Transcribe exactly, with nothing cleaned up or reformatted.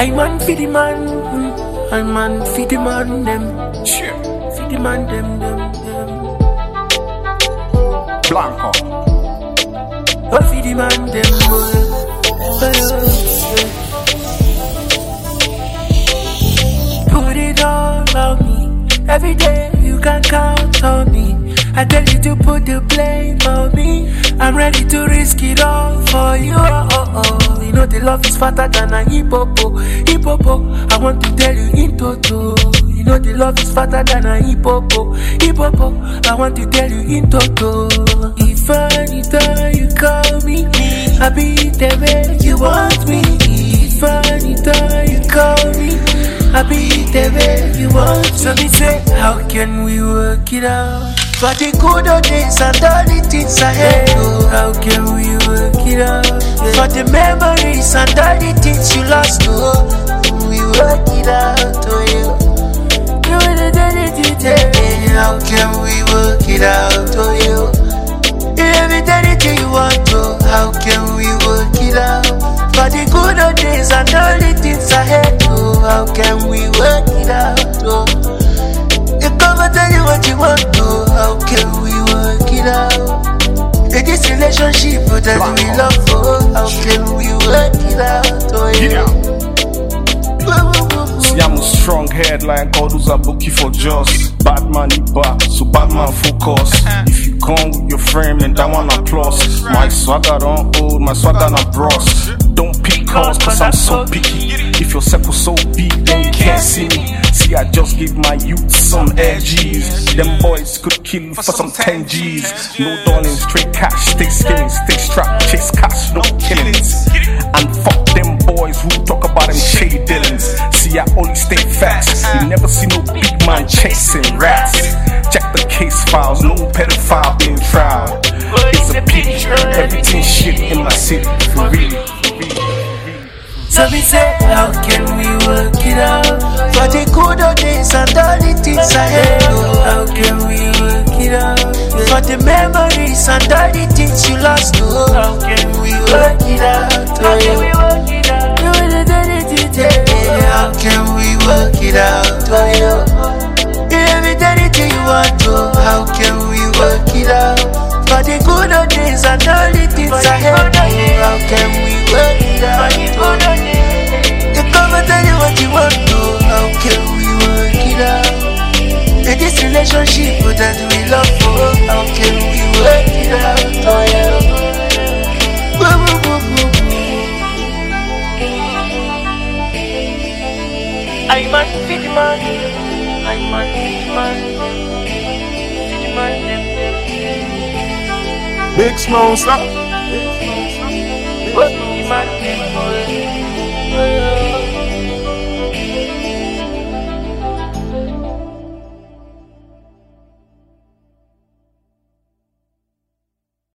I man feed the man, mm. I man feed the man them. Shit. Feed the man them, them, them. Blanco. Oh, feed the man them, boy. Put it all on me. Every day you can count on me. I tell you to put the blame on me. I'm ready to risk it all for you. Oh, oh, oh. You know the love is fatter than a hippopo. Hippopo, I want to tell you in toto. You know the love is fatter than a hippopo. Hippopo, I want to tell you in toto. If anytime you call me, I be the way you want me. If anytime you call me, I be the way you want. So me say, how can we work it out? For the good old days and all the things ahead, oh, how can we work it out? Yeah. For the memories and all the things you lost, oh, we work it out, oh, yeah. You wanna do it, yeah. How can we work it out, oh, yeah. You never done anything you want, oh, how can we work it out? For the good old days and all the things ahead, oh, how can we work it out, oh. You come and tell you what you want, oh, how can we work it out? In this relationship that we love, oh, how can we work it out, oh, yeah. See, I'm a strong head like God who's a bookie for just Batman, he back, so Batman focus. If you come with your frame and that one applause. My swagger don't hold, my swagger not bros. Don't pick us, cause I'm so picky. If your circle so big, then you can't see me. See, I just give my youth some edges. Them boys could kill you for some ten G's. No darling, straight cash, stay skinny, stay strapped, chase cash, no killings. And fuck them boys who talk about them shady dealings. See, I only stay fast. You never see no big man chasing rats. Check the case files, no pedophile being trial. It's a picture, everything shit in my city, for real. So me say, how can we work it out? For the good old days and all the things ahead, oh, how can we work it out? For the memories and all the things you lost, oh, how can we work it out? How can we work it out? You wanna do it, yeah. How can we work it out? Oh, yeah. You never done anything you want, oh, how can we work it out? For the good old days and all the things ahead, oh, how can we work it out? You come and tell you what you want, oh, how can we work it out? In this relationship that we love, oh, how can we work it out? Oh, yeah. I man feed the man, I man feed the man, feed the man, them, them. Big Smoke, stop. Feed the man, them.